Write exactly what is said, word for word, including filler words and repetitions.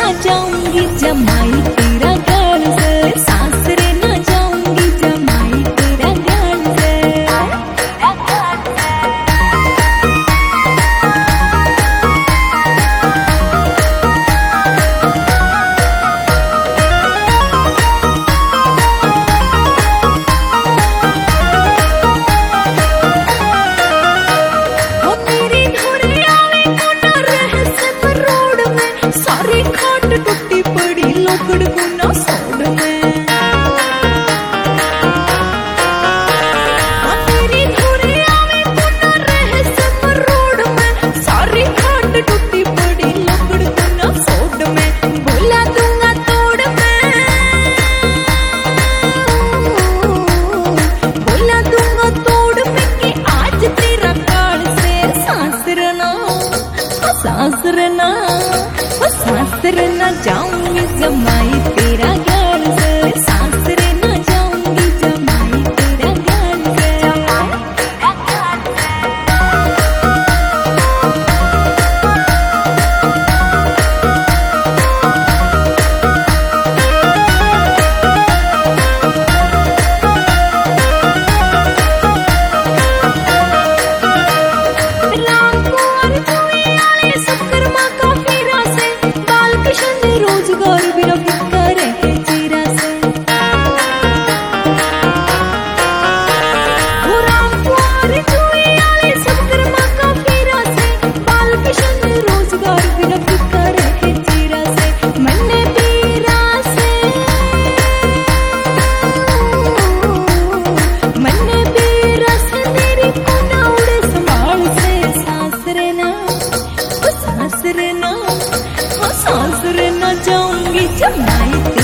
ना जाऊंगी जमाई तेरा घर से, सासरे ना जाऊंगी जमाई तेरा घर से। सारी खाट टूटी पड़ी लोकड़ गुना सोड में, तेरी धुरी आवे गुना रहे सब रोड में। सारी खाट टूटी पड़ी लोकड़ गुना सोड में, बोला दूंगा तोड़ में, बोला दूंगा तोड़ में कि आज तेरा काल से सासरना सासरना सासरे ना जाऊंगी जमाई तेरा घर से, सासरे ना जाऊंगी जमाई तेरा घर से। रोजगार बिना फिक्का रहे जीरा से, राम कुमार जुए आले सब कर्मा का फेरा से, बाल किशन रोजगार बिना फिक्का रहे जीरा से। मन्ने पीरा से, मन्ने पीरा से तेरी कोना उड़े संभाल से, सासरे ना सासरे ना सासरे ना जाऊंगी जमाई।